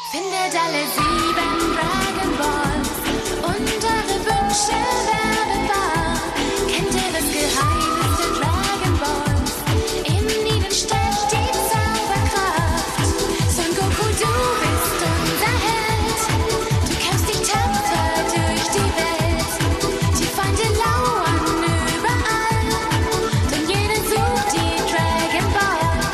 Findet alle 7 Dragon Balls und eure Wünsche werden wahr. Kennt ihr das Geheimnis der Dragon Balls? In ihnen steckt die Zauberkraft. Son Goku, du bist unser Held. Du kämpfst dich tapfer durch die Welt. Die Feinde lauern überall, denn jeder sucht die Dragon Balls.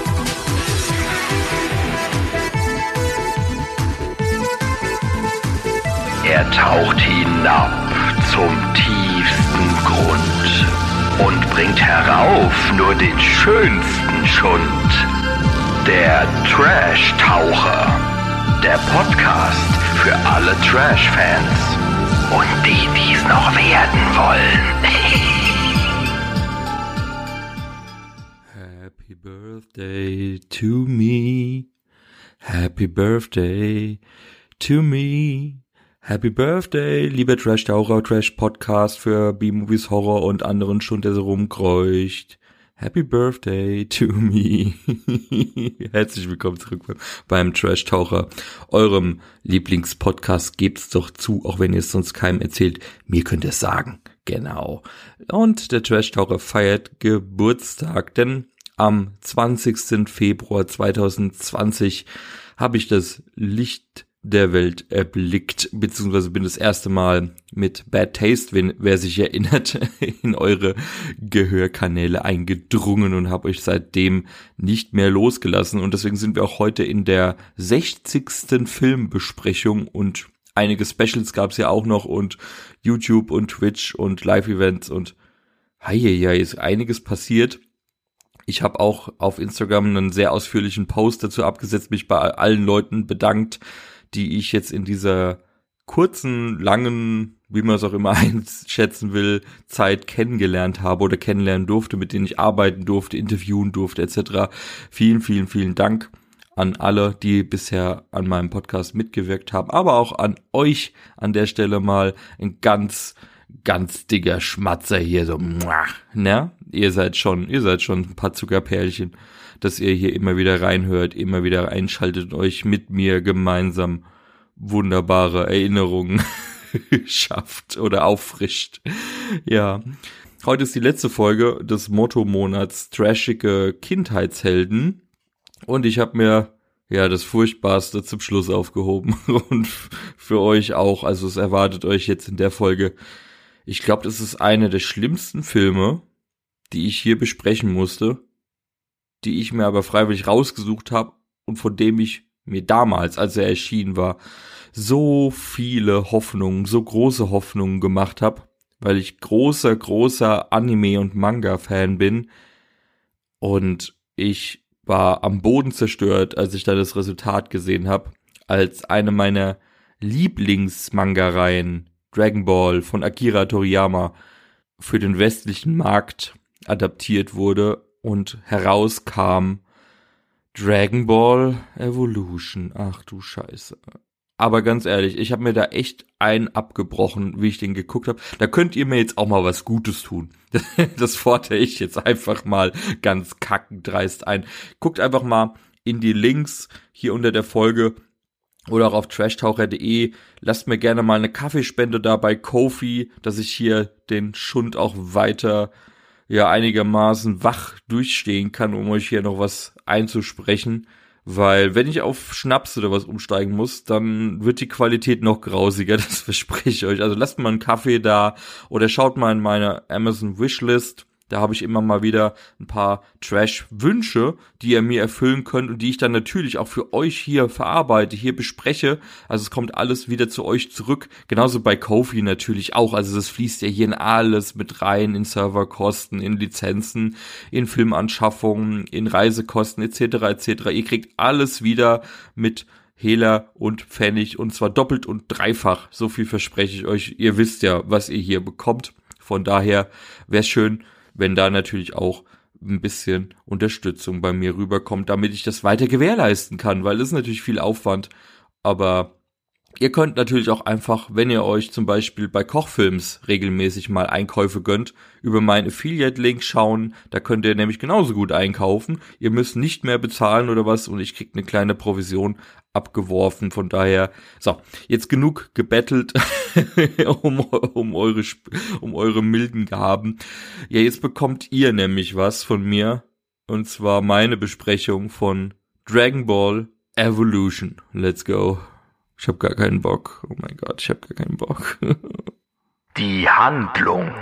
Er taucht hinab zum tiefsten Grund und bringt herauf nur den schönsten Schund. Der Trash-Taucher, der Podcast für alle Trash-Fans und die, die es noch werden wollen. Happy birthday to me. Happy birthday to me. Happy Birthday, lieber Trash-Taucher, Trash-Podcast für B-Movies, Horror und anderen Schund, der so rumkreucht. Happy Birthday to me. Herzlich willkommen zurück beim Trash-Taucher, eurem Lieblingspodcast. Gebt's doch zu, auch wenn ihr es sonst keinem erzählt. Mir könnt ihr es sagen. Genau. Und der Trash-Taucher feiert Geburtstag, denn am 20. Februar 2020 habe ich das Licht der Welt erblickt, beziehungsweise bin das erste Mal mit Bad Taste, wer sich erinnert, in eure Gehörkanäle eingedrungen und habe euch seitdem nicht mehr losgelassen. Und deswegen sind wir auch heute in der 60. Filmbesprechung und einige Specials gab es ja auch noch und YouTube und Twitch und Live-Events und ist einiges passiert. Ich habe auch auf Instagram einen sehr ausführlichen Post dazu abgesetzt, mich bei allen Leuten bedankt, die ich jetzt in dieser kurzen, langen, wie man es auch immer einschätzen will, Zeit kennengelernt habe oder kennenlernen durfte, mit denen ich arbeiten durfte, interviewen durfte etc. Vielen, vielen, vielen Dank an alle, die bisher an meinem Podcast mitgewirkt haben, aber auch an euch an der Stelle mal ein ganz dicker Schmatzer hier, so, ne? Ihr seid schon ein paar Zuckerperlchen, dass ihr hier immer wieder reinhört, immer wieder einschaltet und euch mit mir gemeinsam wunderbare Erinnerungen schafft oder auffrischt. Ja, heute ist die letzte Folge des Motto-Monats Trashige Kindheitshelden und ich habe mir das Furchtbarste zum Schluss aufgehoben und für euch auch, also es erwartet euch jetzt in der Folge. Ich glaube, das ist eine der schlimmsten Filme, die ich hier besprechen musste, die ich mir aber freiwillig rausgesucht habe und von dem ich mir damals, als er erschienen war, so viele Hoffnungen, so große Hoffnungen gemacht habe, weil ich großer Anime- und Manga-Fan bin und ich war am Boden zerstört, als ich da das Resultat gesehen habe, als eine meiner Lieblings-Manga-Reihen, Dragon Ball von Akira Toriyama, für den westlichen Markt adaptiert wurde und herauskam Dragon Ball Evolution. Ach du Scheiße. Aber ganz ehrlich, ich habe mir da echt einen abgebrochen, wie ich den geguckt habe. Da könnt ihr mir jetzt auch mal was Gutes tun. Das fordere ich jetzt einfach mal ganz kackendreist ein. Guckt einfach mal in die Links hier unter der Folge oder auch auf trashtaucher.de. Lasst mir gerne mal eine Kaffeespende da bei Ko-fi, dass ich hier den Schund auch weiter einigermaßen wach durchstehen kann, um euch hier noch was einzusprechen, weil wenn ich auf Schnaps oder was umsteigen muss, dann wird die Qualität noch grausiger, das verspreche ich euch. Also lasst mal einen Kaffee da oder schaut mal in meine Amazon Wishlist, da habe ich immer mal wieder ein paar Trash-Wünsche, die ihr mir erfüllen könnt und die ich dann natürlich auch für euch hier verarbeite, hier bespreche. Also es kommt alles wieder zu euch zurück. Genauso bei Ko-fi natürlich auch. Also das fließt ja hier in alles mit rein, in Serverkosten, in Lizenzen, in Filmanschaffungen, in Reisekosten etc. etc. Ihr kriegt alles wieder mit Hehler und Pfennig und zwar doppelt und dreifach. So viel verspreche ich euch. Ihr wisst ja, was ihr hier bekommt. Von daher wäre es schön, wenn da natürlich auch ein bisschen Unterstützung bei mir rüberkommt, damit ich das weiter gewährleisten kann, weil das ist natürlich viel Aufwand, aber ihr könnt natürlich auch einfach, wenn ihr euch zum Beispiel bei Kochfilms regelmäßig mal Einkäufe gönnt, über meinen Affiliate-Link schauen, da könnt ihr nämlich genauso gut einkaufen, ihr müsst nicht mehr bezahlen oder was und ich krieg eine kleine Provision, abgeworfen. Von daher, so, jetzt genug gebettelt um eure milden Gaben. Ja, jetzt bekommt ihr nämlich was von mir. Und zwar meine Besprechung von Dragon Ball Evolution. Let's go. Ich hab gar keinen Bock. Oh mein Gott, ich hab gar keinen Bock. Die Handlung.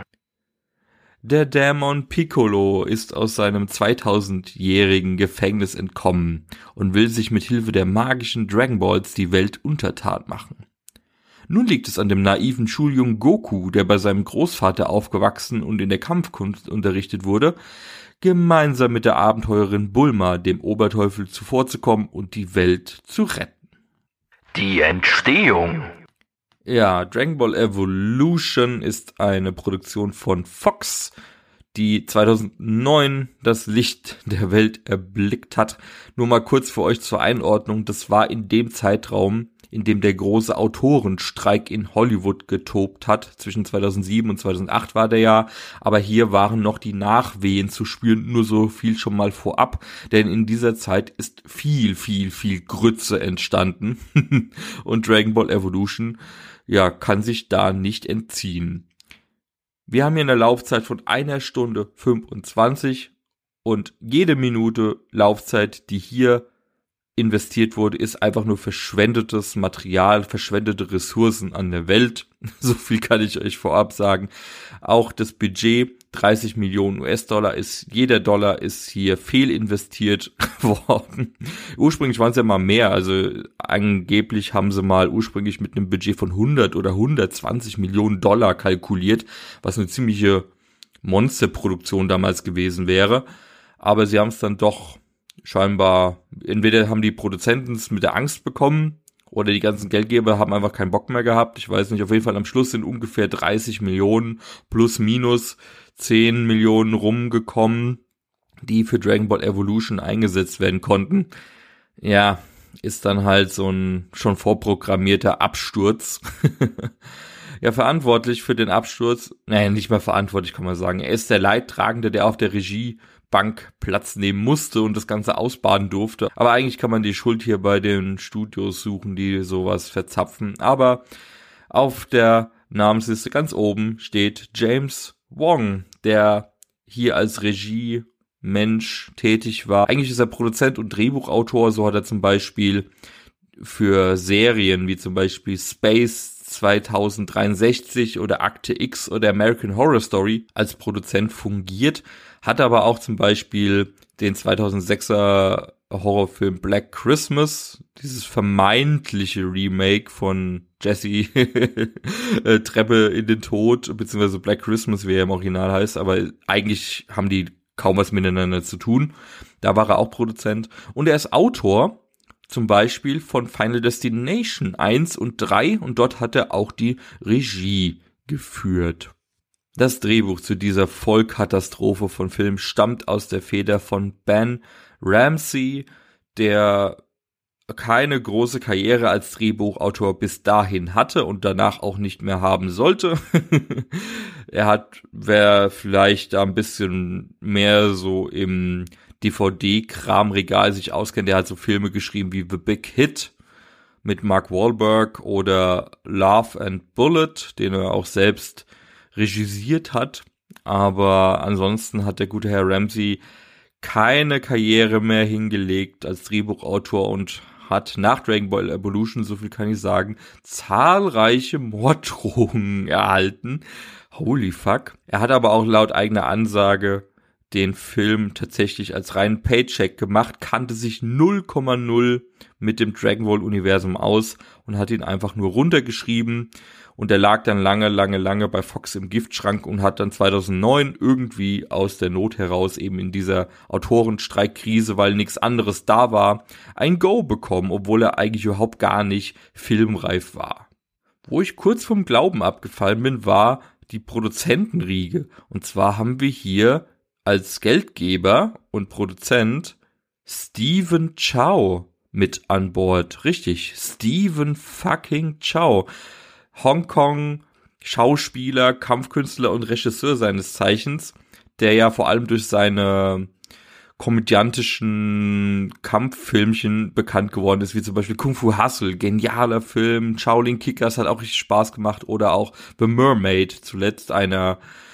Der Dämon Piccolo ist aus seinem 2000-jährigen Gefängnis entkommen und will sich mit Hilfe der magischen Dragon Balls die Welt untertan machen. Nun liegt es an dem naiven Schuljungen Goku, der bei seinem Großvater aufgewachsen und in der Kampfkunst unterrichtet wurde, gemeinsam mit der Abenteurerin Bulma, dem Oberteufel, zuvorzukommen und die Welt zu retten. Die Entstehung. Ja, Dragon Ball Evolution ist eine Produktion von Fox, die 2009 das Licht der Welt erblickt hat. Nur mal kurz für euch zur Einordnung, das war in dem Zeitraum, in dem der große Autorenstreik in Hollywood getobt hat. Zwischen 2007 und 2008 war der ja, aber hier waren noch die Nachwehen zu spüren, nur so viel schon mal vorab, denn in dieser Zeit ist viel Grütze entstanden und Dragon Ball Evolution, ja, kann sich da nicht entziehen. Wir haben hier eine Laufzeit von 1 Stunde 25 und jede Minute Laufzeit, die hier investiert wurde, ist einfach nur verschwendetes Material, verschwendete Ressourcen an der Welt. So viel kann ich euch vorab sagen. Auch das Budget, 30 Millionen US-Dollar, jeder Dollar ist hier fehlinvestiert worden. Ursprünglich waren es ja mal mehr, also angeblich haben sie mal ursprünglich mit einem Budget von 100 oder 120 Millionen Dollar kalkuliert, was eine ziemliche Monsterproduktion damals gewesen wäre. Aber sie haben es dann doch scheinbar, entweder haben die Produzenten es mit der Angst bekommen oder die ganzen Geldgeber haben einfach keinen Bock mehr gehabt. Ich weiß nicht, auf jeden Fall am Schluss sind ungefähr 30 Millionen plus minus 10 Millionen rumgekommen, die für Dragon Ball Evolution eingesetzt werden konnten. Ja, ist dann halt so ein schon vorprogrammierter Absturz. Ja, verantwortlich für den Absturz, nicht mehr verantwortlich, kann man sagen. Er ist der Leidtragende, der auf der Regiebank Platz nehmen musste und das Ganze ausbaden durfte. Aber eigentlich kann man die Schuld hier bei den Studios suchen, die sowas verzapfen. Aber auf der Namensliste ganz oben steht James Wong, der hier als Regiemensch tätig war. Eigentlich ist er Produzent und Drehbuchautor. So hat er zum Beispiel für Serien wie zum Beispiel Space 2063 oder Akte X oder American Horror Story als Produzent fungiert, hat aber auch zum Beispiel den 2006er Horrorfilm Black Christmas, dieses vermeintliche Remake von Jesse Treppe in den Tod, beziehungsweise Black Christmas, wie er im Original heißt, aber eigentlich haben die kaum was miteinander zu tun. Da war er auch Produzent und er ist Autor zum Beispiel von Final Destination 1 und 3 und dort hat er auch die Regie geführt. Das Drehbuch zu dieser Vollkatastrophe von Film stammt aus der Feder von Ben Ramsey, der keine große Karriere als Drehbuchautor bis dahin hatte und danach auch nicht mehr haben sollte. Wer vielleicht da ein bisschen mehr so im DVD-Kramregal sich auskennt, der hat so Filme geschrieben wie The Big Hit mit Mark Wahlberg oder Love and Bullet, den er auch selbst regisiert hat. Aber ansonsten hat der gute Herr Ramsey keine Karriere mehr hingelegt als Drehbuchautor und hat nach Dragon Ball Evolution, so viel kann ich sagen, zahlreiche Morddrohungen erhalten. Holy fuck. Er hat aber auch laut eigener Ansage den Film tatsächlich als reinen Paycheck gemacht, kannte sich 0,0 mit dem Dragon Ball Universum aus und hat ihn einfach nur runtergeschrieben und er lag dann lange bei Fox im Giftschrank und hat dann 2009 irgendwie aus der Not heraus eben in dieser Autorenstreikkrise, weil nichts anderes da war, ein Go bekommen, obwohl er eigentlich überhaupt gar nicht filmreif war. Wo ich kurz vom Glauben abgefallen bin, war die Produzentenriege. Und zwar haben wir hier als Geldgeber und Produzent Stephen Chow mit an Bord. Richtig, Stephen fucking Chow. Hongkong Schauspieler, Kampfkünstler und Regisseur seines Zeichens, der ja vor allem durch seine komödiantischen Kampffilmchen bekannt geworden ist, wie zum Beispiel Kung Fu Hustle, genialer Film, Shaolin Kickers hat auch richtig Spaß gemacht, oder auch The Mermaid, zuletzt einer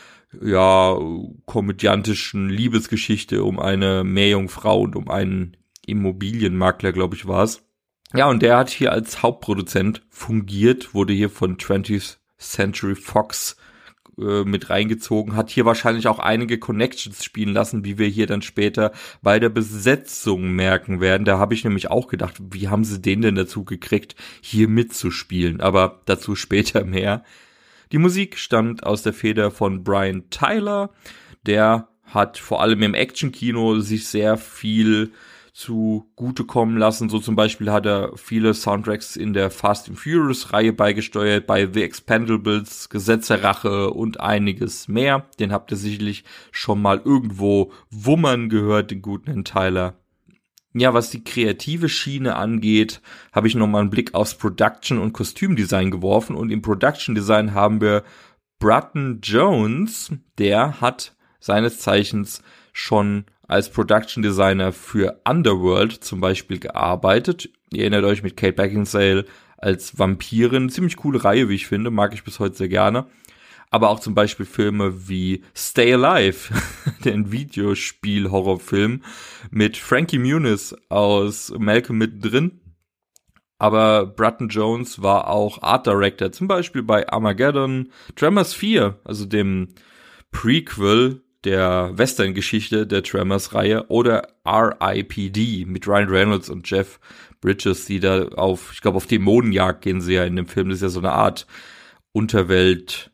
komödiantischen Liebesgeschichte um eine Meerjungfrau und um einen Immobilienmakler, glaube ich, war es. Ja, und der hat hier als Hauptproduzent fungiert, wurde hier von 20th Century Fox mit reingezogen, hat hier wahrscheinlich auch einige Connections spielen lassen, wie wir hier dann später bei der Besetzung merken werden. Da habe ich nämlich auch gedacht, wie haben sie den denn dazu gekriegt, hier mitzuspielen? Aber dazu später mehr. Die Musik stammt aus der Feder von Brian Tyler. Der hat vor allem im Actionkino sich sehr viel zugutekommen lassen. So zum Beispiel hat er viele Soundtracks in der Fast and Furious Reihe beigesteuert, bei The Expendables, Gesetz der Rache und einiges mehr. Den habt ihr sicherlich schon mal irgendwo wummern gehört, den guten Tyler. Ja, was die kreative Schiene angeht, habe ich nochmal einen Blick aufs Production- und Kostümdesign geworfen. Und im Production Design haben wir Bratton Jones, der hat seines Zeichens schon als Production Designer für Underworld zum Beispiel gearbeitet. Ihr erinnert euch mit Kate Beckinsale als Vampirin. Ziemlich coole Reihe, wie ich finde. Mag ich bis heute sehr gerne. Aber auch zum Beispiel Filme wie Stay Alive, den Videospiel-Horrorfilm mit Frankie Muniz aus Malcolm mittendrin. Aber Bratton Jones war auch Art Director, zum Beispiel bei Armageddon, Tremors 4, also dem Prequel der Western-Geschichte der Tremors-Reihe, oder R.I.P.D. mit Ryan Reynolds und Jeff Bridges, die da auf Dämonenjagd gehen sie ja in dem Film. Das ist ja so eine Art Unterwelt,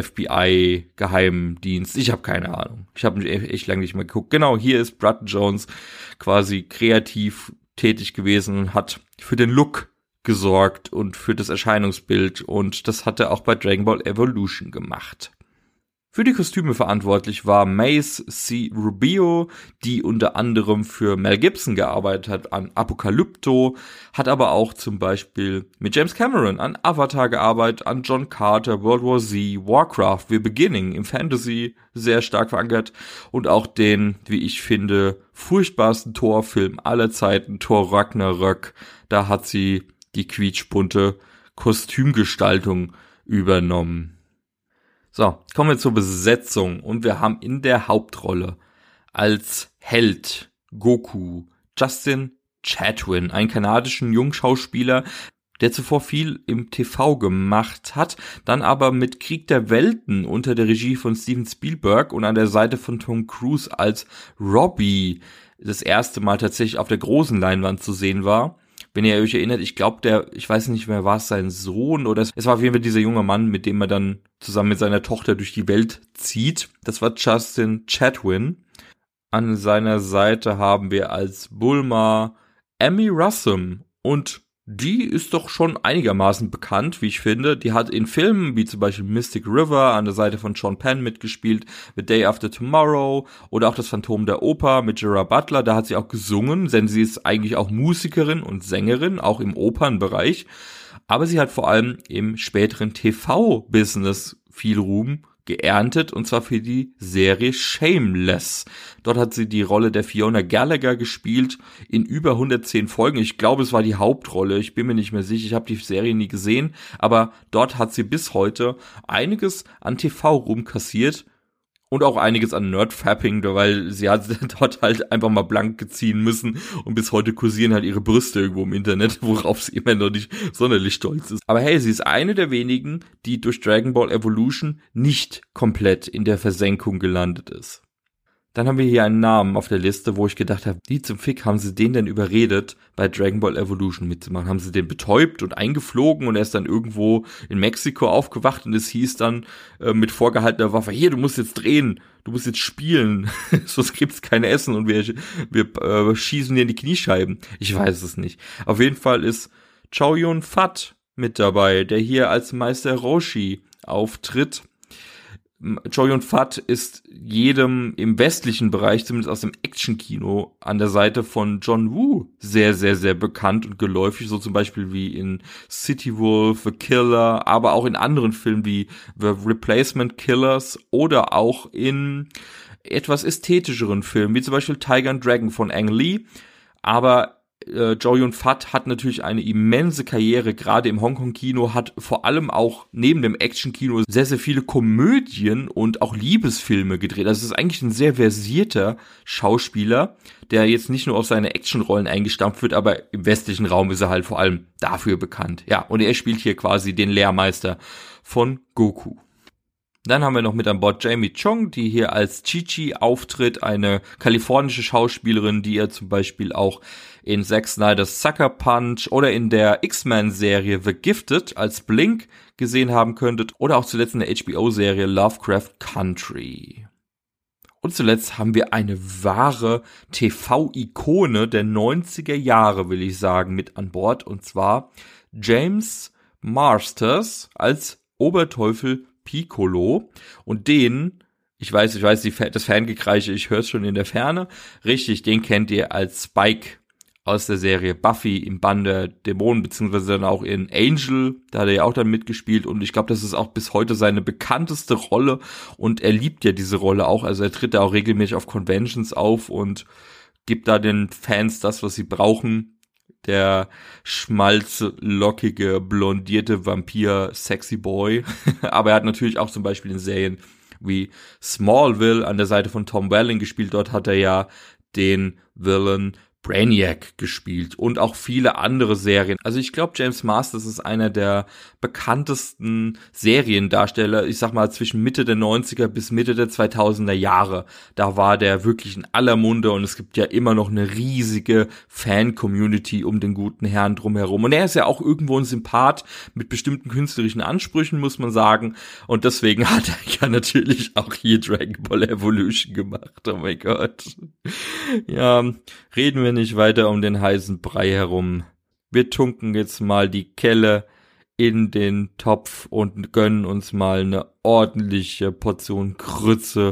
FBI, Geheimdienst. Ich habe keine Ahnung. Ich habe echt lange nicht mehr geguckt. Genau, hier ist Bratton Jones quasi kreativ tätig gewesen und hat für den Look gesorgt und für das Erscheinungsbild. Und das hat er auch bei Dragon Ball Evolution gemacht. Für die Kostüme verantwortlich war Mace C. Rubio, die unter anderem für Mel Gibson gearbeitet hat an Apocalypto, hat aber auch zum Beispiel mit James Cameron an Avatar gearbeitet, an John Carter, World War Z, Warcraft, The Beginning, im Fantasy sehr stark verankert und auch den, wie ich finde, furchtbarsten Thor-Film aller Zeiten, Thor Ragnarök. Da hat sie die quietschbunte Kostümgestaltung übernommen. So, kommen wir zur Besetzung und wir haben in der Hauptrolle als Held Goku Justin Chatwin, einen kanadischen Jungschauspieler, der zuvor viel im TV gemacht hat, dann aber mit Krieg der Welten unter der Regie von Steven Spielberg und an der Seite von Tom Cruise als Robbie das erste Mal tatsächlich auf der großen Leinwand zu sehen war. Wenn ihr euch erinnert, ich glaube, ich weiß nicht mehr, war es sein Sohn oder es war auf jeden Fall dieser junge Mann, mit dem er dann zusammen mit seiner Tochter durch die Welt zieht. Das war Justin Chatwin. An seiner Seite haben wir als Bulma Emmy Rossum und die ist doch schon einigermaßen bekannt, wie ich finde. Die hat in Filmen wie zum Beispiel Mystic River an der Seite von Sean Penn mitgespielt, The Day After Tomorrow oder auch Das Phantom der Oper mit Gerard Butler. Da hat sie auch gesungen, denn sie ist eigentlich auch Musikerin und Sängerin, auch im Opernbereich. Aber sie hat vor allem im späteren TV-Business viel Ruhm geerntet, und zwar für die Serie Shameless. Dort hat sie die Rolle der Fiona Gallagher gespielt in über 110 Folgen. Ich glaube, es war die Hauptrolle. Ich bin mir nicht mehr sicher. Ich habe die Serie nie gesehen. Aber dort hat sie bis heute einiges an TV-Ruhm kassiert und auch einiges an Nerdfapping, weil sie hat dort halt einfach mal blank geziehen müssen und bis heute kursieren halt ihre Brüste irgendwo im Internet, worauf sie immer noch nicht sonderlich stolz ist. Aber hey, sie ist eine der wenigen, die durch Dragon Ball Evolution nicht komplett in der Versenkung gelandet ist. Dann haben wir hier einen Namen auf der Liste, wo ich gedacht habe, wie zum Fick haben sie den denn überredet, bei Dragon Ball Evolution mitzumachen? Haben sie den betäubt und eingeflogen und er ist dann irgendwo in Mexiko aufgewacht und es hieß dann mit vorgehaltener Waffe, hier, du musst jetzt drehen, du musst jetzt spielen, sonst gibt's kein Essen und wir schießen dir in die Kniescheiben. Ich weiß es nicht. Auf jeden Fall ist Chow Yun-Fat mit dabei, der hier als Meister Roshi auftritt. Chow Yun-Fat ist jedem im westlichen Bereich, zumindest aus dem Action-Kino, an der Seite von John Woo sehr, sehr, sehr bekannt und geläufig, so zum Beispiel wie in City Wolf, The Killer, aber auch in anderen Filmen wie The Replacement Killers oder auch in etwas ästhetischeren Filmen, wie zum Beispiel Tiger and Dragon von Ang Lee, aber Chow Yun-Fat hat natürlich eine immense Karriere, gerade im Hongkong-Kino, hat vor allem auch neben dem Action-Kino sehr, sehr viele Komödien und auch Liebesfilme gedreht. Also es ist eigentlich ein sehr versierter Schauspieler, der jetzt nicht nur auf seine Actionrollen eingestampft wird, aber im westlichen Raum ist er halt vor allem dafür bekannt. Ja, und er spielt hier quasi den Lehrmeister von Goku. Dann haben wir noch mit an Bord Jamie Chung, die hier als Chi-Chi auftritt, eine kalifornische Schauspielerin, die ihr zum Beispiel auch in Zack Snyders Sucker Punch oder in der X-Men-Serie The Gifted als Blink gesehen haben könntet oder auch zuletzt in der HBO-Serie Lovecraft Country. Und zuletzt haben wir eine wahre TV-Ikone der 90er Jahre, will ich sagen, mit an Bord, und zwar James Marsters als Oberteufel Piccolo, und den, ich weiß, das Fangekreische, ich höre es schon in der Ferne, richtig, den kennt ihr als Spike aus der Serie Buffy im Bann der Dämonen, beziehungsweise dann auch in Angel, da hat er ja auch dann mitgespielt, und ich glaube, das ist auch bis heute seine bekannteste Rolle, und er liebt ja diese Rolle auch, also er tritt da auch regelmäßig auf Conventions auf und gibt da den Fans das, was sie brauchen. Der schmalzlockige, blondierte Vampir Sexy Boy. Aber er hat natürlich auch zum Beispiel in Serien wie Smallville an der Seite von Tom Welling gespielt. Dort hat er ja den Villain Brainiac gespielt und auch viele andere Serien. Also ich glaube, James Marsters ist einer der bekanntesten Seriendarsteller, ich sag mal zwischen Mitte der 90er bis Mitte der 2000er Jahre. Da war der wirklich in aller Munde, und es gibt ja immer noch eine riesige Fan-Community um den guten Herrn drumherum. Und er ist ja auch irgendwo ein Sympath mit bestimmten künstlerischen Ansprüchen, muss man sagen. Und deswegen hat er ja natürlich auch hier Dragon Ball Evolution gemacht. Oh mein Gott. Ja, reden wir nicht weiter um den heißen Brei herum. Wir tunken jetzt mal die Kelle in den Topf und gönnen uns mal eine ordentliche Portion Grütze.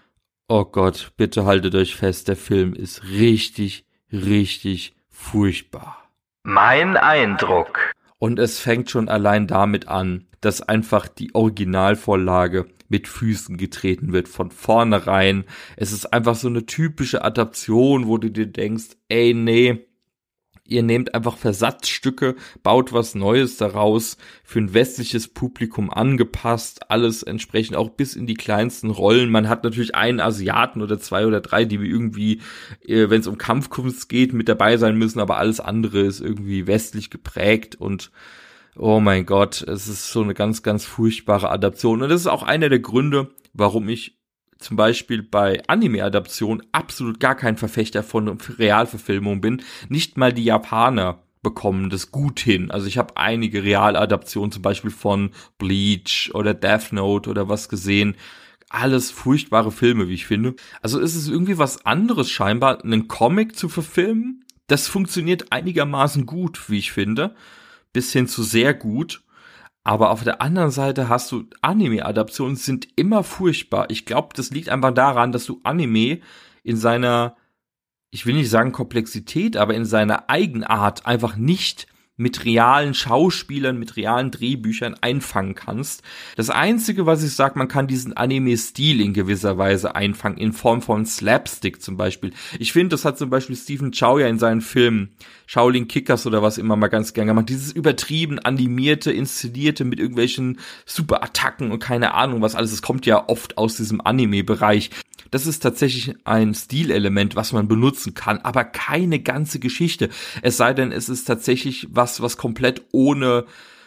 Oh Gott, bitte haltet euch fest, der Film ist richtig, richtig furchtbar. Mein Eindruck. Und es fängt schon allein damit an, dass einfach die Originalvorlage mit Füßen getreten wird von vornherein. Es ist einfach so eine typische Adaption, wo du dir denkst, ey, nee, ihr nehmt einfach Versatzstücke, baut was Neues daraus, für ein westliches Publikum angepasst, alles entsprechend auch bis in die kleinsten Rollen. Man hat natürlich einen Asiaten oder 2 oder 3, die irgendwie, wenn es um Kampfkunst geht, mit dabei sein müssen, aber alles andere ist irgendwie westlich geprägt, und oh mein Gott, es ist so eine ganz, ganz furchtbare Adaption. Und das ist auch einer der Gründe, warum ich zum Beispiel bei Anime-Adaptionen absolut gar kein Verfechter von Realverfilmung bin. Nicht mal die Japaner bekommen das gut hin. Also ich habe einige Realadaptionen, zum Beispiel von Bleach oder Death Note oder was gesehen. Alles furchtbare Filme, wie ich finde. Also ist es irgendwie was anderes scheinbar, einen Comic zu verfilmen. Das funktioniert einigermaßen gut, wie ich finde. Bis hin zu sehr gut. Aber auf der anderen Seite hast du Anime-Adaptionen, sind immer furchtbar. Ich glaube, das liegt einfach daran, dass du Anime in seiner, ich will nicht sagen Komplexität, aber in seiner Eigenart einfach nicht mit realen Schauspielern, mit realen Drehbüchern einfangen kannst. Das Einzige, was ich sage, man kann diesen Anime-Stil in gewisser Weise einfangen, in Form von Slapstick zum Beispiel. Ich finde, das hat zum Beispiel Stephen Chow ja in seinen Filmen Shaolin Kickers oder was immer mal ganz gern gemacht. Dieses übertrieben animierte, inszenierte mit irgendwelchen Superattacken und keine Ahnung was alles. Es kommt ja oft aus diesem Anime-Bereich. Das ist tatsächlich ein Stilelement, was man benutzen kann, aber keine ganze Geschichte. Es sei denn, es ist tatsächlich was komplett ohne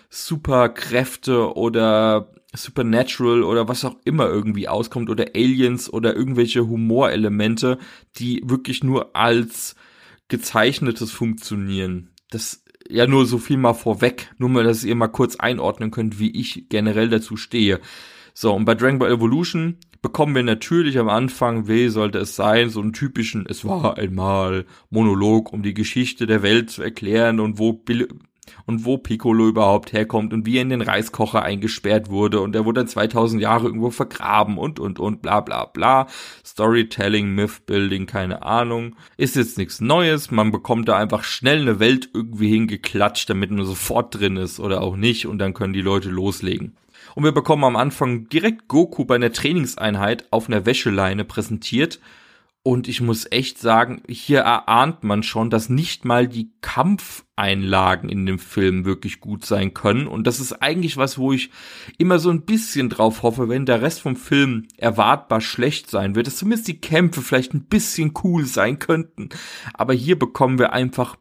Superkräfte oder Supernatural oder was auch immer irgendwie auskommt oder Aliens oder irgendwelche Humorelemente, die wirklich nur als gezeichnetes funktionieren. Das ja nur so viel mal vorweg, nur mal, dass ihr mal kurz einordnen könnt, wie ich generell dazu stehe. So, und bei Dragon Ball Evolution bekommen wir natürlich am Anfang, wie sollte es sein, so einen typischen, es war einmal Monolog, um die Geschichte der Welt zu erklären und wo und wo Piccolo überhaupt herkommt und wie er in den Reiskocher eingesperrt wurde und er wurde dann 2000 Jahre irgendwo vergraben und bla bla bla. Storytelling, Mythbuilding, keine Ahnung. Ist jetzt nichts Neues, man bekommt da einfach schnell eine Welt irgendwie hingeklatscht, damit man sofort drin ist oder auch nicht und dann können die Leute loslegen. Und wir bekommen am Anfang direkt Goku bei einer Trainingseinheit auf einer Wäscheleine präsentiert. Und ich muss echt sagen, hier erahnt man schon, dass nicht mal die Kampfeinlagen in dem Film wirklich gut sein können. Und das ist eigentlich was, wo ich immer so ein bisschen drauf hoffe, wenn der Rest vom Film erwartbar schlecht sein wird, dass zumindest die Kämpfe vielleicht ein bisschen cool sein könnten. Aber hier bekommen wir einfach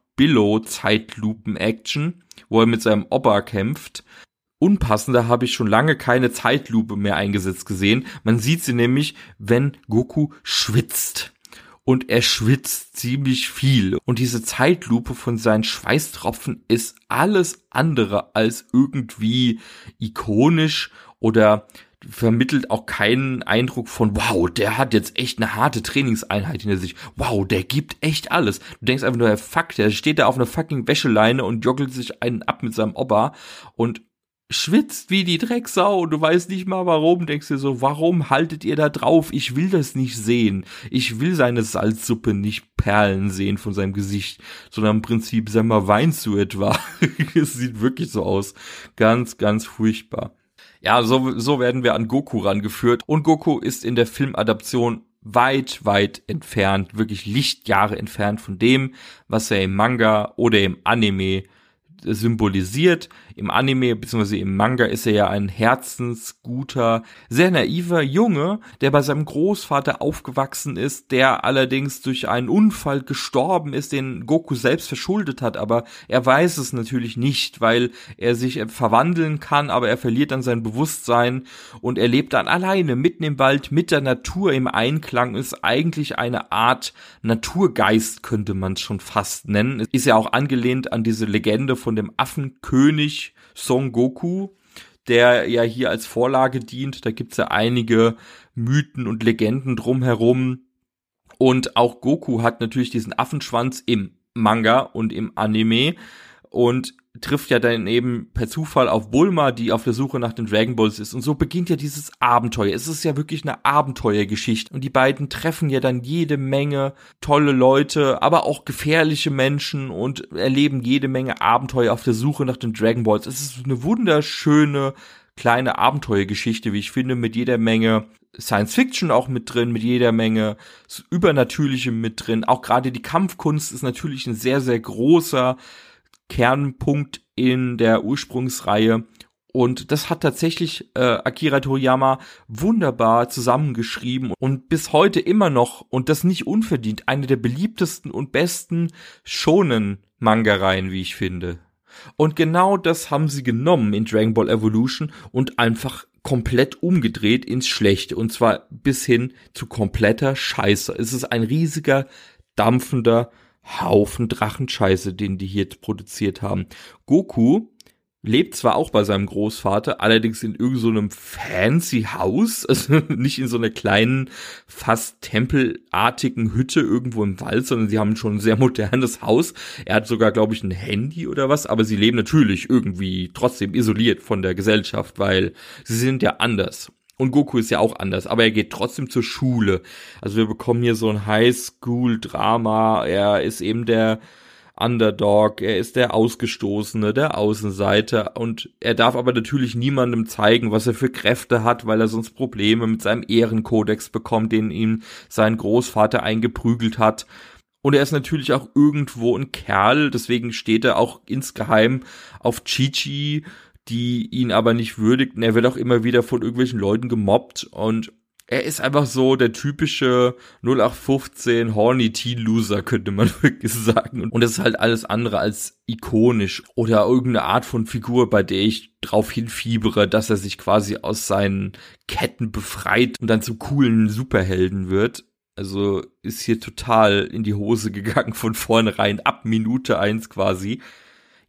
Billo-Zeitlupen-Action, wo er mit seinem Opa kämpft. Unpassender habe ich schon lange keine Zeitlupe mehr eingesetzt gesehen. Man sieht sie nämlich, wenn Goku schwitzt. Und er schwitzt ziemlich viel. Und diese Zeitlupe von seinen Schweißtropfen ist alles andere als irgendwie ikonisch oder vermittelt auch keinen Eindruck von, wow, der hat jetzt echt eine harte Trainingseinheit hinter sich. Wow, der gibt echt alles. Du denkst einfach nur, fuck, der steht da auf einer fucking Wäscheleine und joggelt sich einen ab mit seinem Opa und schwitzt wie die Drecksau und du weißt nicht mal warum, denkst dir so, warum haltet ihr da drauf? Ich will das nicht sehen. Ich will seine Salzsuppe nicht perlen sehen von seinem Gesicht, sondern im Prinzip, sag mal, weinst du etwa? Es sieht wirklich so aus. Ganz, ganz furchtbar. Ja, so werden wir an Goku rangeführt und Goku ist in der Filmadaption weit, weit entfernt, wirklich Lichtjahre entfernt von dem, was er im Manga oder im Anime symbolisiert. Im Anime bzw. im Manga ist er ja ein herzensguter, sehr naiver Junge, der bei seinem Großvater aufgewachsen ist, der allerdings durch einen Unfall gestorben ist, den Goku selbst verschuldet hat, aber er weiß es natürlich nicht, weil er sich verwandeln kann, aber er verliert dann sein Bewusstsein und er lebt dann alleine mitten im Wald mit der Natur im Einklang, ist eigentlich eine Art Naturgeist, könnte man es schon fast nennen. Ist ja auch angelehnt an diese Legende von dem Affenkönig Son Goku, der ja hier als Vorlage dient. Da gibt's ja einige Mythen und Legenden drumherum. Und auch Goku hat natürlich diesen Affenschwanz im Manga und im Anime und trifft ja dann eben per Zufall auf Bulma, die auf der Suche nach den Dragon Balls ist. Und so beginnt ja dieses Abenteuer. Es ist ja wirklich eine Abenteuergeschichte. Und die beiden treffen ja dann jede Menge tolle Leute, aber auch gefährliche Menschen und erleben jede Menge Abenteuer auf der Suche nach den Dragon Balls. Es ist eine wunderschöne kleine Abenteuergeschichte, wie ich finde, mit jeder Menge Science Fiction auch mit drin, mit jeder Menge Übernatürlichem mit drin. Auch gerade die Kampfkunst ist natürlich ein sehr, sehr großer Kernpunkt in der Ursprungsreihe und das hat tatsächlich Akira Toriyama wunderbar zusammengeschrieben und bis heute immer noch, und das nicht unverdient, eine der beliebtesten und besten Shonen-Manga-Reihen, wie ich finde. Und genau das haben sie genommen in Dragon Ball Evolution und einfach komplett umgedreht ins Schlechte und zwar bis hin zu kompletter Scheiße. Es ist ein riesiger, dampfender Haufen Drachenscheiße, den die hier produziert haben. Goku lebt zwar auch bei seinem Großvater, allerdings in irgend so einem fancy Haus, also nicht in so einer kleinen, fast tempelartigen Hütte irgendwo im Wald, sondern sie haben schon ein sehr modernes Haus. Er hat sogar, glaube ich, ein Handy oder was, aber sie leben natürlich irgendwie trotzdem isoliert von der Gesellschaft, weil sie sind ja anders. Und Goku ist ja auch anders, aber er geht trotzdem zur Schule. Also wir bekommen hier so ein Highschool-Drama. Er ist eben der Underdog, er ist der Ausgestoßene, der Außenseiter und er darf aber natürlich niemandem zeigen, was er für Kräfte hat, weil er sonst Probleme mit seinem Ehrenkodex bekommt, den ihm sein Großvater eingeprügelt hat. Und er ist natürlich auch irgendwo ein Kerl, deswegen steht er auch insgeheim auf Chi-Chi, die ihn aber nicht würdigt. Er wird auch immer wieder von irgendwelchen Leuten gemobbt und er ist einfach so der typische 0815 horny Teen Loser, könnte man wirklich sagen. Und das ist halt alles andere als ikonisch oder irgendeine Art von Figur, bei der ich drauf hinfiebere, dass er sich quasi aus seinen Ketten befreit und dann zum coolen Superhelden wird. Also ist hier total in die Hose gegangen von vornherein, ab Minute 1 quasi.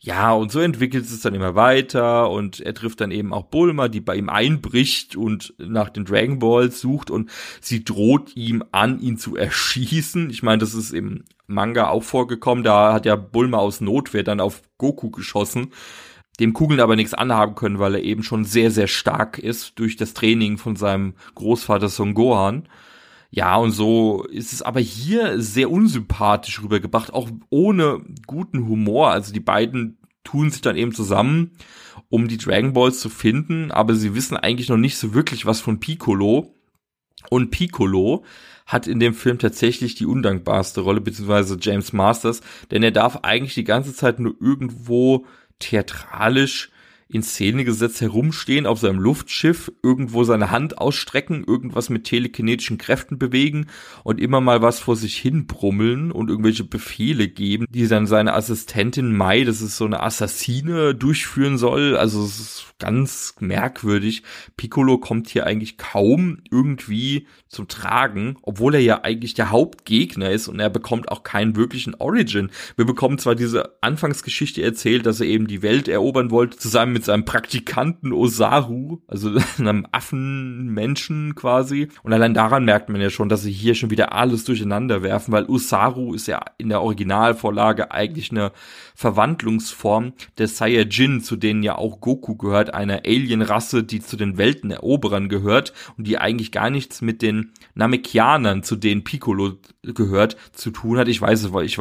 Ja, und so entwickelt es dann immer weiter und er trifft dann eben auch Bulma, die bei ihm einbricht und nach den Dragon Balls sucht und sie droht ihm an, ihn zu erschießen. Ich meine, das ist im Manga auch vorgekommen, da hat ja Bulma aus Notwehr dann auf Goku geschossen, dem Kugeln aber nichts anhaben können, weil er eben schon sehr, sehr stark ist durch das Training von seinem Großvater Son Gohan. Ja, und so ist es aber hier sehr unsympathisch rübergebracht, auch ohne guten Humor. Also die beiden tun sich dann eben zusammen, um die Dragon Balls zu finden, aber sie wissen eigentlich noch nicht so wirklich was von Piccolo. Und Piccolo hat in dem Film tatsächlich die undankbarste Rolle, beziehungsweise James Masters, denn er darf eigentlich die ganze Zeit nur irgendwo theatralisch in Szene gesetzt herumstehen auf seinem Luftschiff, irgendwo seine Hand ausstrecken, irgendwas mit telekinetischen Kräften bewegen und immer mal was vor sich hin brummeln und irgendwelche Befehle geben, die dann seine Assistentin Mai, das ist so eine Assassine, durchführen soll. Also es ist ganz merkwürdig. Piccolo kommt hier eigentlich kaum irgendwie zum Tragen, obwohl er ja eigentlich der Hauptgegner ist und er bekommt auch keinen wirklichen Origin. Wir bekommen zwar diese Anfangsgeschichte erzählt, dass er eben die Welt erobern wollte, zusammen mit seinem Praktikanten Osaru, also einem Affenmenschen quasi. Und allein daran merkt man ja schon, dass sie hier schon wieder alles durcheinander werfen, weil Osaru ist ja in der Originalvorlage eigentlich eine Verwandlungsform der Saiyajin, zu denen ja auch Goku gehört, einer Alienrasse, die zu den Welteneroberern gehört und die eigentlich gar nichts mit den Namekianern, zu denen Piccolo gehört, zu tun hat. Ich weiß,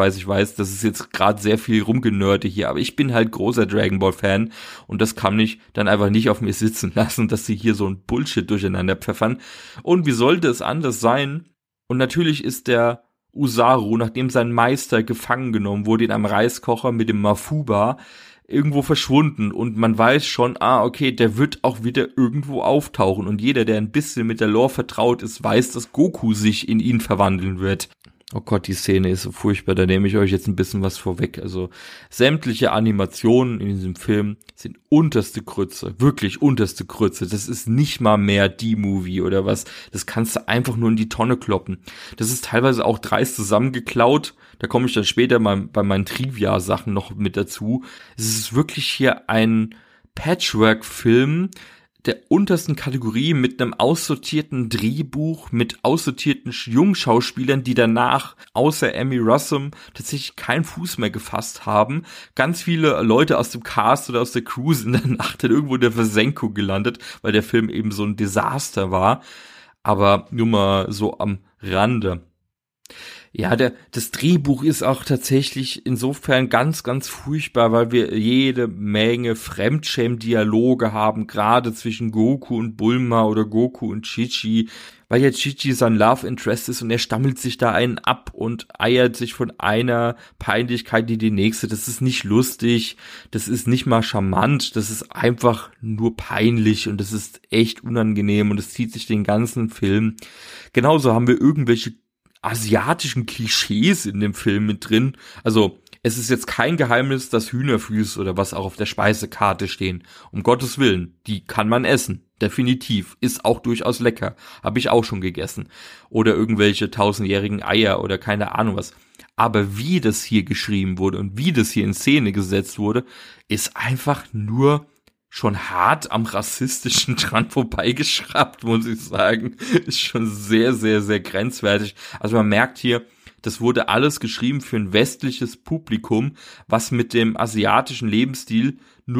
das ist jetzt gerade sehr viel rumgenörde hier, aber ich bin halt großer Dragon Ball Fan und das kann ich dann einfach nicht auf mir sitzen lassen, dass sie hier so ein Bullshit durcheinander pfeffern. Und wie sollte es anders sein? Und natürlich ist der Osaru, nachdem sein Meister gefangen genommen wurde in einem Reiskocher mit dem Mafuba, irgendwo verschwunden und man weiß schon, okay, der wird auch wieder irgendwo auftauchen und jeder, der ein bisschen mit der Lore vertraut ist, weiß, dass Goku sich in ihn verwandeln wird. Oh Gott, die Szene ist so furchtbar, da nehme ich euch jetzt ein bisschen was vorweg. Also sämtliche Animationen in diesem Film sind unterste Grütze, wirklich unterste Grütze. Das ist nicht mal mehr die Movie oder was. Das kannst du einfach nur in die Tonne kloppen. Das ist teilweise auch dreist zusammengeklaut. Da komme ich dann später mal bei meinen Trivia-Sachen noch mit dazu. Es ist wirklich hier ein Patchwork-Film der untersten Kategorie mit einem aussortierten Drehbuch, mit aussortierten Jungschauspielern, die danach außer Emmy Rossum tatsächlich keinen Fuß mehr gefasst haben. Ganz viele Leute aus dem Cast oder aus der Crew sind danach dann irgendwo in der Versenkung gelandet, weil der Film eben so ein Desaster war. Aber nur mal so am Rande. Ja, das Drehbuch ist auch tatsächlich insofern ganz, ganz furchtbar, weil wir jede Menge Fremdschäm-Dialoge haben, gerade zwischen Goku und Bulma oder Goku und Chi-Chi, weil ja Chi-Chi sein Love Interest ist und er stammelt sich da einen ab und eiert sich von einer Peinlichkeit in die nächste. Das ist nicht lustig, das ist nicht mal charmant, das ist einfach nur peinlich und das ist echt unangenehm und es zieht sich den ganzen Film. Genauso haben wir irgendwelche asiatischen Klischees in dem Film mit drin. Also es ist jetzt kein Geheimnis, dass Hühnerfüße oder was auch auf der Speisekarte stehen. Um Gottes Willen, die kann man essen. Definitiv. Ist auch durchaus lecker. Habe ich auch schon gegessen. Oder irgendwelche 1000-jährigen Eier oder keine Ahnung was. Aber wie das hier geschrieben wurde und wie das hier in Szene gesetzt wurde, ist einfach nur schon hart am rassistischen dran vorbeigeschraubt, muss ich sagen. Ist schon sehr, sehr, sehr grenzwertig. Also man merkt hier, das wurde alles geschrieben für ein westliches Publikum, was mit dem asiatischen Lebensstil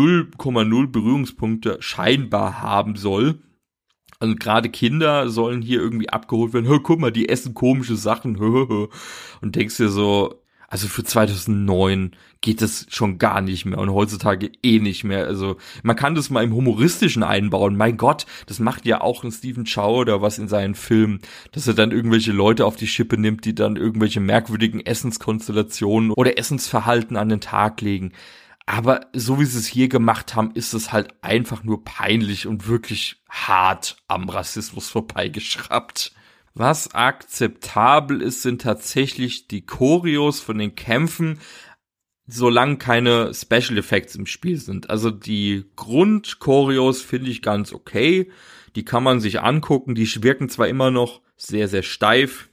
0,0 Berührungspunkte scheinbar haben soll. Also gerade Kinder sollen hier irgendwie abgeholt werden. Guck mal, die essen komische Sachen. Und denkst dir so, also für 2009 geht das schon gar nicht mehr und heutzutage nicht mehr. Also man kann das mal im Humoristischen einbauen. Mein Gott, das macht ja auch ein Stephen Chow oder was in seinen Filmen, dass er dann irgendwelche Leute auf die Schippe nimmt, die dann irgendwelche merkwürdigen Essenskonstellationen oder Essensverhalten an den Tag legen. Aber so wie sie es hier gemacht haben, ist es halt einfach nur peinlich und wirklich hart am Rassismus vorbeigeschraubt. Was akzeptabel ist, sind tatsächlich die Choreos von den Kämpfen, solange keine Special Effects im Spiel sind. Also die Grundchoreos finde ich ganz okay. Die kann man sich angucken. Die wirken zwar immer noch sehr, sehr steif,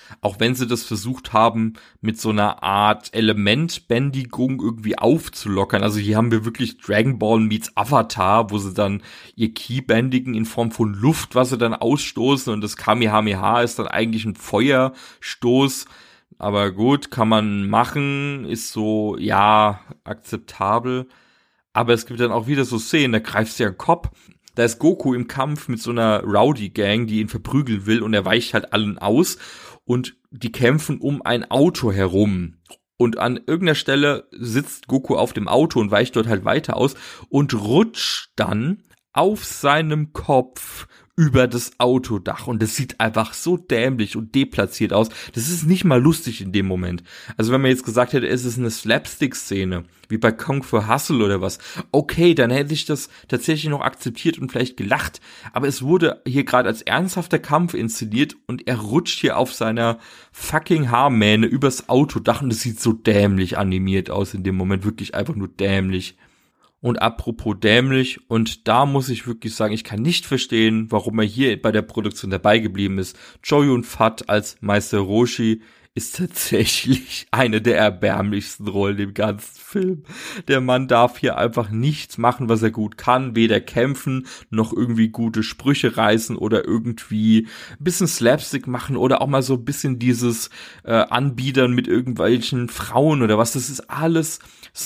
auch wenn sie das versucht haben, mit so einer Art Elementbändigung irgendwie aufzulockern. Also hier haben wir wirklich Dragon Ball meets Avatar, wo sie dann ihr Ki bändigen in Form von Luft, was sie dann ausstoßen, und das Kamehameha ist dann eigentlich ein Feuerstoß. Aber gut, kann man machen, ist so, ja, akzeptabel. Aber es gibt dann auch wieder so Szenen, da greift sie ja Kopf. Da ist Goku im Kampf mit so einer Rowdy-Gang, die ihn verprügeln will, und er weicht halt allen aus. Und die kämpfen um ein Auto herum. Und an irgendeiner Stelle sitzt Goku auf dem Auto und weicht dort halt weiter aus und rutscht dann auf seinem Kopf über das Autodach, und das sieht einfach so dämlich und deplatziert aus. Das ist nicht mal lustig in dem Moment. Also wenn man jetzt gesagt hätte, es ist eine Slapstick-Szene, wie bei Kung Fu Hustle oder was, okay, dann hätte ich das tatsächlich noch akzeptiert und vielleicht gelacht. Aber es wurde hier gerade als ernsthafter Kampf inszeniert, und er rutscht hier auf seiner fucking Haarmähne übers Autodach, und es sieht so dämlich animiert aus in dem Moment, wirklich einfach nur dämlich. Und apropos dämlich, und da muss ich wirklich sagen, ich kann nicht verstehen, warum er hier bei der Produktion dabei geblieben ist. Chow Yun-Fat als Meister Roshi ist tatsächlich eine der erbärmlichsten Rollen im ganzen Film. Der Mann darf hier einfach nichts machen, was er gut kann, weder kämpfen, noch irgendwie gute Sprüche reißen oder irgendwie ein bisschen Slapstick machen oder auch mal so ein bisschen dieses Anbiedern mit irgendwelchen Frauen oder was. Das ist alles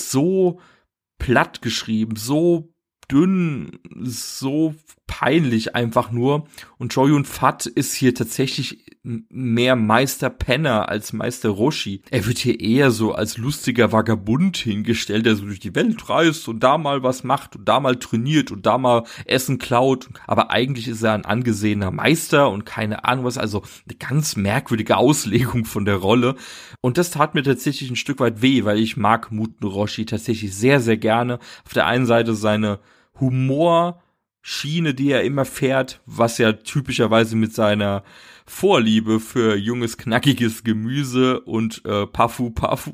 so platt geschrieben, so dünn, so peinlich einfach nur. Und Chow Yun-Fat ist hier tatsächlich mehr Meister Penner als Meister Roshi. Er wird hier eher so als lustiger Vagabund hingestellt, der so durch die Welt reist und da mal was macht und da mal trainiert und da mal Essen klaut. Aber eigentlich ist er ein angesehener Meister und keine Ahnung was. Also eine ganz merkwürdige Auslegung von der Rolle. Und das tat mir tatsächlich ein Stück weit weh, weil ich mag Muten Roshi tatsächlich sehr, sehr gerne. Auf der einen Seite seine Humorschiene, die er immer fährt, was ja typischerweise mit seiner Vorliebe für junges, knackiges Gemüse und Pafu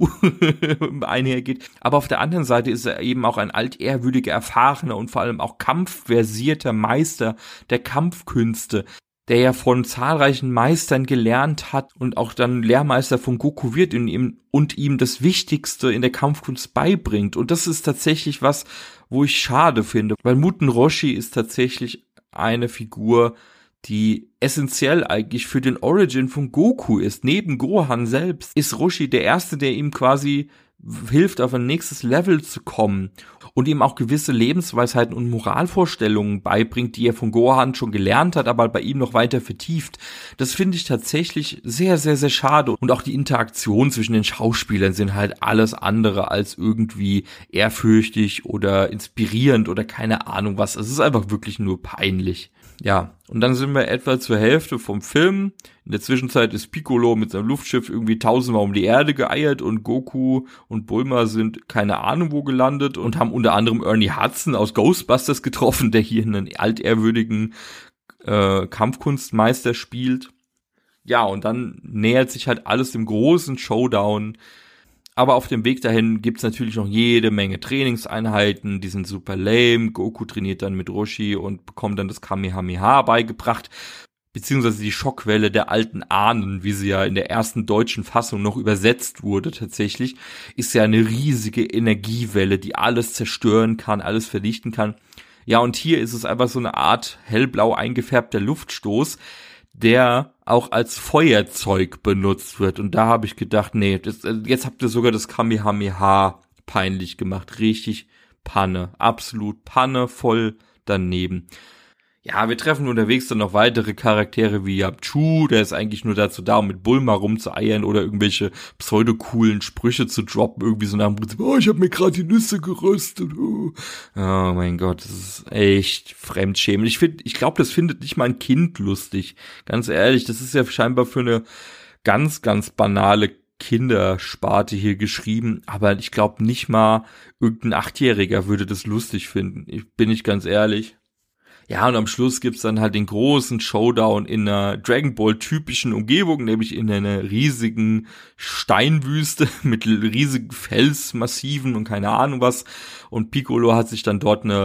einhergeht. Aber auf der anderen Seite ist er eben auch ein altehrwürdiger, erfahrener und vor allem auch kampfversierter Meister der Kampfkünste, der ja von zahlreichen Meistern gelernt hat und auch dann Lehrmeister von Goku wird und ihm das Wichtigste in der Kampfkunst beibringt. Und das ist tatsächlich was, wo ich schade finde, weil Muten Roshi ist tatsächlich eine Figur, die essentiell eigentlich für den Origin von Goku ist. Neben Gohan selbst ist Roshi der Erste, der ihm quasi hilft, auf ein nächstes Level zu kommen und ihm auch gewisse Lebensweisheiten und Moralvorstellungen beibringt, die er von Gohan schon gelernt hat, aber bei ihm noch weiter vertieft. Das finde ich tatsächlich sehr, sehr, sehr schade. Und auch die Interaktion zwischen den Schauspielern sind halt alles andere als irgendwie ehrfürchtig oder inspirierend oder keine Ahnung was. Es ist einfach wirklich nur peinlich. Ja, und dann sind wir etwa zur Hälfte vom Film. In der Zwischenzeit ist Piccolo mit seinem Luftschiff irgendwie 1000-mal um die Erde geeiert und Goku und Bulma sind keine Ahnung wo gelandet und haben unter anderem Ernie Hudson aus Ghostbusters getroffen, der hier einen altehrwürdigen Kampfkunstmeister spielt. Ja, und dann nähert sich halt alles dem großen Showdown. Aber auf dem Weg dahin gibt's natürlich noch jede Menge Trainingseinheiten, die sind super lame. Goku trainiert dann mit Roshi und bekommt dann das Kamehameha beigebracht, beziehungsweise die Schockwelle der alten Ahnen, wie sie ja in der ersten deutschen Fassung noch übersetzt wurde tatsächlich, ist ja eine riesige Energiewelle, die alles zerstören kann, alles vernichten kann. Ja, und hier ist es einfach so eine Art hellblau eingefärbter Luftstoß, der auch als Feuerzeug benutzt wird. Und da habe ich gedacht, nee, jetzt habt ihr sogar das Kamehameha peinlich gemacht. Richtig Panne, absolut Panne, voll daneben. Ja, wir treffen unterwegs dann noch weitere Charaktere wie Yabchu, der ist eigentlich nur dazu da, um mit Bulma rumzueiern oder irgendwelche pseudo-coolen Sprüche zu droppen, irgendwie so nach dem Prinzip, oh, ich habe mir gerade die Nüsse geröstet. Oh mein Gott, das ist echt fremdschämend. Ich glaube, das findet nicht mal ein Kind lustig. Ganz ehrlich, das ist ja scheinbar für eine ganz, ganz banale Kindersparte hier geschrieben, aber ich glaube nicht mal irgendein 8-Jähriger würde das lustig finden. Bin ich ganz ehrlich. Ja, und am Schluss gibt's dann halt den großen Showdown in einer Dragon Ball typischen Umgebung, nämlich in einer riesigen Steinwüste mit riesigen Felsmassiven und keine Ahnung was. Und Piccolo hat sich dann dort eine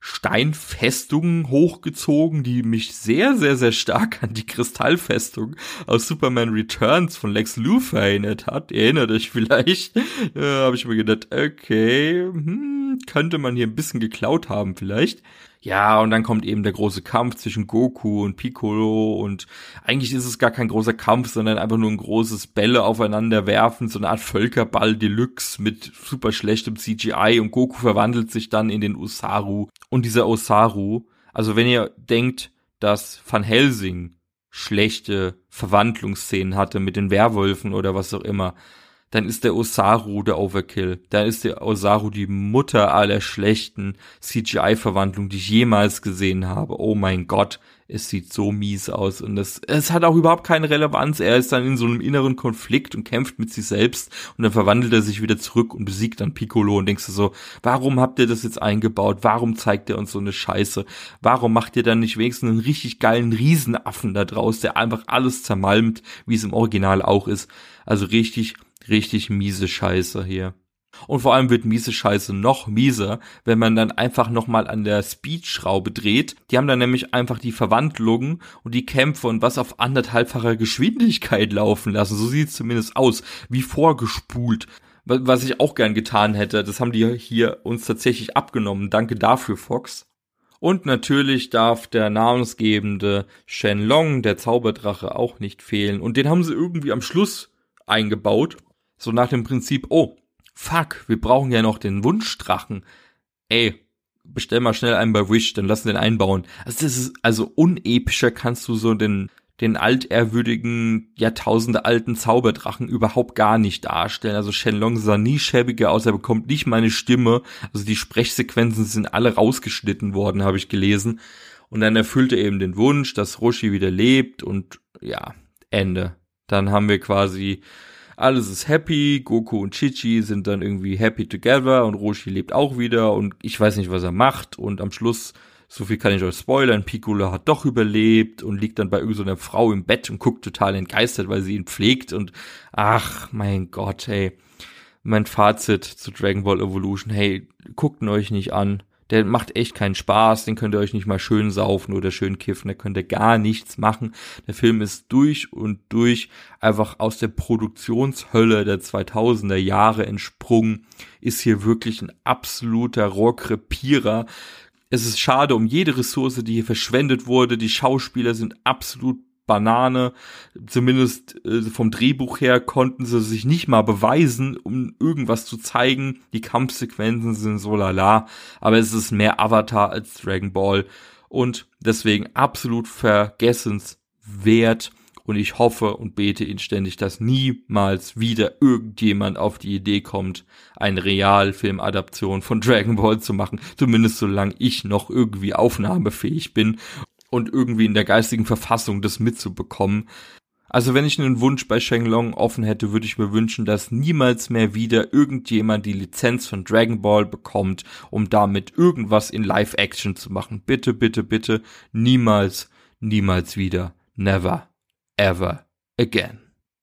Steinfestungen hochgezogen, die mich sehr, sehr, sehr stark an die Kristallfestung aus Superman Returns von Lex Luthor erinnert hat. Ihr erinnert euch vielleicht. Habe ich mir gedacht, okay, könnte man hier ein bisschen geklaut haben vielleicht. Ja, und dann kommt eben der große Kampf zwischen Goku und Piccolo und eigentlich ist es gar kein großer Kampf, sondern einfach nur ein großes Bälle aufeinander werfen, so eine Art Völkerball Deluxe mit super schlechtem CGI und Goku verwandelt sich dann in den Osaru. Und dieser Osaru, also wenn ihr denkt, dass Van Helsing schlechte Verwandlungsszenen hatte mit den Werwölfen oder was auch immer, dann ist der Osaru der Overkill. Dann ist der Osaru die Mutter aller schlechten CGI-Verwandlungen, die ich jemals gesehen habe. Oh mein Gott, es sieht so mies aus. Und es hat auch überhaupt keine Relevanz. Er ist dann in so einem inneren Konflikt und kämpft mit sich selbst. Und dann verwandelt er sich wieder zurück und besiegt dann Piccolo. Und denkst du so, warum habt ihr das jetzt eingebaut? Warum zeigt ihr uns so eine Scheiße? Warum macht ihr dann nicht wenigstens einen richtig geilen Riesenaffen da draus, der einfach alles zermalmt, wie es im Original auch ist? Also richtig miese Scheiße hier. Und vor allem wird miese Scheiße noch mieser, wenn man dann einfach nochmal an der Speedschraube dreht. Die haben dann nämlich einfach die Verwandlungen und die Kämpfe und was auf 1,5-facher Geschwindigkeit laufen lassen. So sieht es zumindest aus, wie vorgespult. Was ich auch gern getan hätte, das haben die hier uns tatsächlich abgenommen. Danke dafür, Fox. Und natürlich darf der namensgebende Shenlong, der Zauberdrache, auch nicht fehlen. Und den haben sie irgendwie am Schluss eingebaut. So nach dem Prinzip, oh, fuck, wir brauchen ja noch den Wunschdrachen. Ey, bestell mal schnell einen bei Wish, dann lass den einbauen. Also unepischer kannst du so den altehrwürdigen, jahrtausendealten Zauberdrachen überhaupt gar nicht darstellen. Also Shenlong sah nie schäbiger aus, er bekommt nicht meine Stimme. Also die Sprechsequenzen sind alle rausgeschnitten worden, habe ich gelesen. Und dann erfüllt er eben den Wunsch, dass Roshi wieder lebt und ja, Ende. Dann haben wir quasi alles ist happy, Goku und Chi-Chi sind dann irgendwie happy together und Roshi lebt auch wieder und ich weiß nicht, was er macht und am Schluss, so viel kann ich euch spoilern, Piccolo hat doch überlebt und liegt dann bei irgendeiner Frau im Bett und guckt total entgeistert, weil sie ihn pflegt und ach, mein Gott, hey, mein Fazit zu Dragon Ball Evolution, hey, guckt ihn euch nicht an. Der macht echt keinen Spaß, den könnt ihr euch nicht mal schön saufen oder schön kiffen, da könnt ihr gar nichts machen. Der Film ist durch und durch einfach aus der Produktionshölle der 2000er Jahre entsprungen, ist hier wirklich ein absoluter Rohrkrepierer. Es ist schade um jede Ressource, die hier verschwendet wurde, die Schauspieler sind absolut Banane, zumindest vom Drehbuch her konnten sie sich nicht mal beweisen, um irgendwas zu zeigen. Die Kampfsequenzen sind so lala, aber es ist mehr Avatar als Dragon Ball und deswegen absolut vergessenswert und ich hoffe und bete inständig, dass niemals wieder irgendjemand auf die Idee kommt, eine Realfilmadaption von Dragon Ball zu machen, zumindest solange ich noch irgendwie aufnahmefähig bin und irgendwie in der geistigen Verfassung das mitzubekommen. Also wenn ich einen Wunsch bei Shenlong offen hätte, würde ich mir wünschen, dass niemals mehr wieder irgendjemand die Lizenz von Dragon Ball bekommt, um damit irgendwas in Live-Action zu machen. Bitte, bitte, bitte, niemals, niemals wieder. Never, ever again.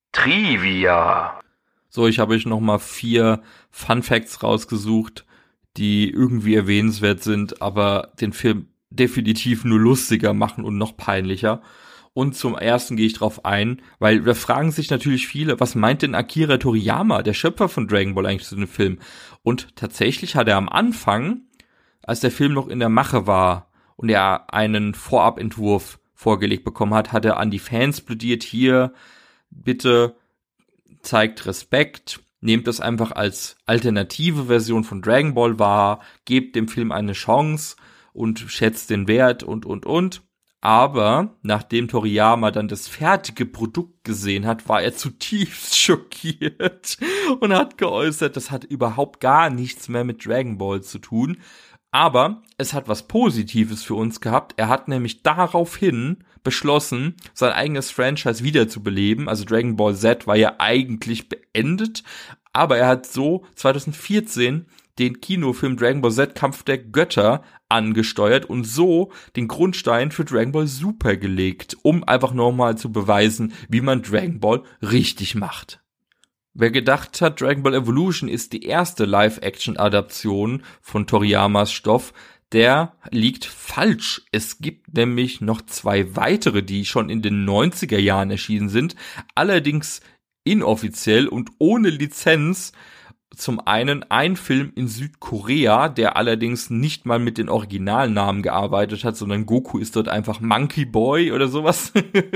Trivia. So, ich habe euch nochmal 4 Fun Facts rausgesucht, die irgendwie erwähnenswert sind, aber den Film definitiv nur lustiger machen und noch peinlicher. Und zum ersten gehe ich drauf ein, weil da fragen sich natürlich viele, was meint denn Akira Toriyama, der Schöpfer von Dragon Ball, eigentlich zu dem Film? Und tatsächlich hat er am Anfang, als der Film noch in der Mache war und er einen Vorabentwurf vorgelegt bekommen hat, hat er an die Fans plädiert, hier, bitte zeigt Respekt, nehmt das einfach als alternative Version von Dragon Ball wahr, gebt dem Film eine Chance und schätzt den Wert und. Aber nachdem Toriyama dann das fertige Produkt gesehen hat, war er zutiefst schockiert und hat geäußert, das hat überhaupt gar nichts mehr mit Dragon Ball zu tun. Aber es hat was Positives für uns gehabt. Er hat nämlich daraufhin beschlossen, sein eigenes Franchise wiederzubeleben. Also Dragon Ball Z war ja eigentlich beendet, aber er hat so 2014 den Kinofilm Dragon Ball Z Kampf der Götter angesteuert und so den Grundstein für Dragon Ball Super gelegt, um einfach nochmal zu beweisen, wie man Dragon Ball richtig macht. Wer gedacht hat, Dragon Ball Evolution ist die erste Live-Action-Adaption von Toriyamas Stoff, der liegt falsch. Es gibt nämlich noch 2 weitere, die schon in den 90er Jahren erschienen sind, allerdings inoffiziell und ohne Lizenz. Zum einen ein Film in Südkorea, der allerdings nicht mal mit den Originalnamen gearbeitet hat, sondern Goku ist dort einfach Monkey Boy oder sowas.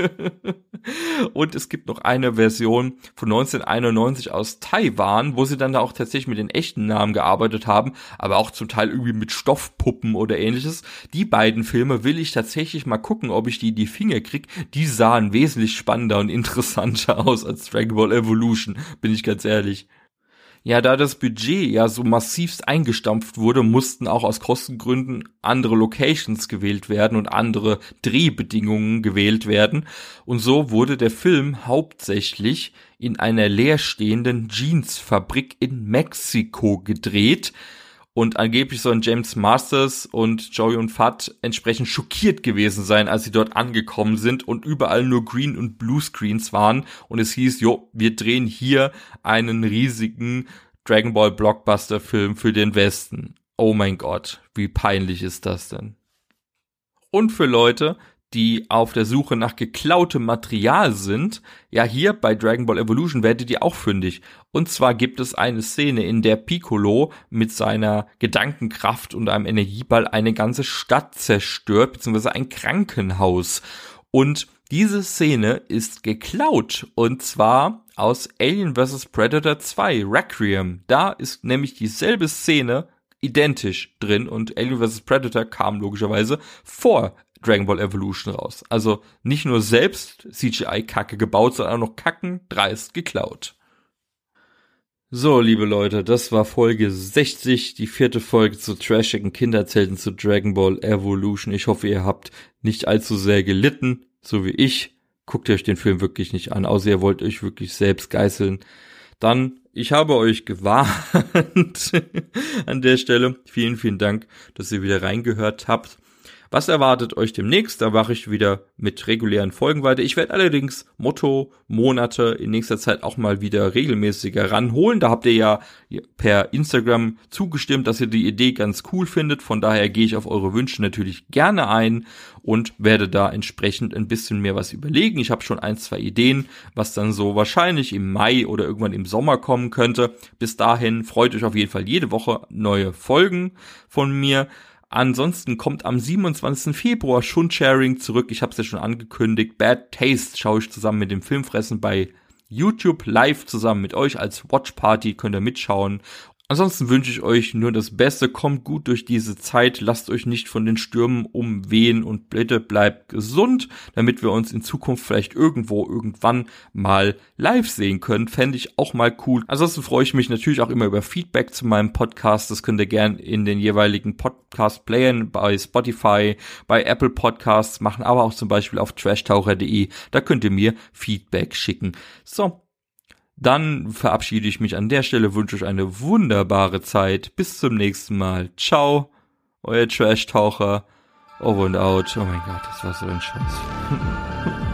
Und es gibt noch eine Version von 1991 aus Taiwan, wo sie dann da auch tatsächlich mit den echten Namen gearbeitet haben, aber auch zum Teil irgendwie mit Stoffpuppen oder ähnliches. Die beiden Filme will ich tatsächlich mal gucken, ob ich die in die Finger krieg. Die sahen wesentlich spannender und interessanter aus als Dragon Ball Evolution, bin ich ganz ehrlich. Ja, da das Budget ja so massivst eingestampft wurde, mussten auch aus Kostengründen andere Locations gewählt werden und andere Drehbedingungen gewählt werden. Und so wurde der Film hauptsächlich in einer leerstehenden Jeansfabrik in Mexiko gedreht. Und angeblich sollen James Masters und Chow Yun-fat entsprechend schockiert gewesen sein, als sie dort angekommen sind und überall nur Green- und Bluescreens waren. Und es hieß, wir drehen hier einen riesigen Dragon Ball Blockbuster-Film für den Westen. Oh mein Gott, wie peinlich ist das denn? Und für Leute, die auf der Suche nach geklautem Material sind, ja, hier bei Dragon Ball Evolution werdet ihr auch fündig. Und zwar gibt es eine Szene, in der Piccolo mit seiner Gedankenkraft und einem Energieball eine ganze Stadt zerstört, beziehungsweise ein Krankenhaus. Und diese Szene ist geklaut, und zwar aus Alien vs. Predator 2, Requiem. Da ist nämlich dieselbe Szene identisch drin, und Alien vs. Predator kam logischerweise vor Dragon Ball Evolution raus. Also nicht nur selbst CGI-Kacke gebaut, sondern auch noch kackendreist geklaut. So, liebe Leute, das war Folge 60, die 4. Folge zu trashigen Kinderzelten zu Dragon Ball Evolution. Ich hoffe, ihr habt nicht allzu sehr gelitten, so wie ich. Guckt euch den Film wirklich nicht an, außer ihr wollt euch wirklich selbst geißeln. Dann, ich habe euch gewarnt an der Stelle. Vielen, vielen Dank, dass ihr wieder reingehört habt. Was erwartet euch demnächst? Da mache ich wieder mit regulären Folgen weiter. Ich werde allerdings Monate in nächster Zeit auch mal wieder regelmäßiger ranholen. Da habt ihr ja per Instagram zugestimmt, dass ihr die Idee ganz cool findet. Von daher gehe ich auf eure Wünsche natürlich gerne ein und werde da entsprechend ein bisschen mehr was überlegen. Ich habe schon 1-2 Ideen, was dann so wahrscheinlich im Mai oder irgendwann im Sommer kommen könnte. Bis dahin freut euch auf jeden Fall jede Woche neue Folgen von mir. Ansonsten kommt am 27. Februar Shun-Sharing zurück. Ich habe es ja schon angekündigt. Bad Taste schaue ich zusammen mit dem Filmfressen bei YouTube live zusammen mit euch als Watchparty. Könnt ihr mitschauen. Ansonsten wünsche ich euch nur das Beste. Kommt gut durch diese Zeit. Lasst euch nicht von den Stürmen umwehen und bitte bleibt gesund, damit wir uns in Zukunft vielleicht irgendwann mal live sehen können. Fände ich auch mal cool. Ansonsten freue ich mich natürlich auch immer über Feedback zu meinem Podcast. Das könnt ihr gern in den jeweiligen Podcast-Playern bei Spotify, bei Apple Podcasts machen, aber auch zum Beispiel auf trashtaucher.de. Da könnt ihr mir Feedback schicken. So. Dann verabschiede ich mich an der Stelle, wünsche euch eine wunderbare Zeit. Bis zum nächsten Mal. Ciao, euer Trash-Taucher. Over and out. Oh mein Gott, das war so ein Scheiß.